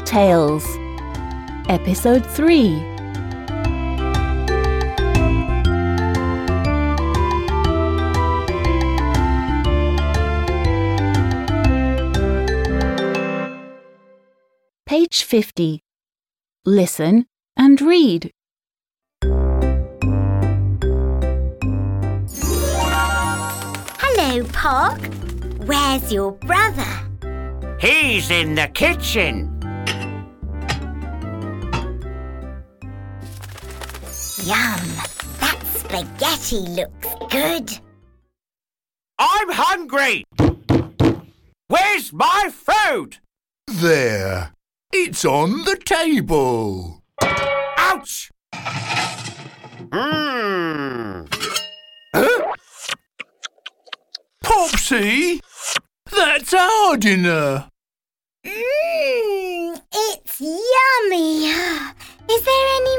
Tales, Episode 3. Page 50. Listen and read. Hello, Pog. Where's your brother? He's in the kitchen. Yum! That spaghetti looks good. I'm hungry. Where's my food? There. It's on the table. Ouch! Popsy, that's our dinner. It's yummy. Is there any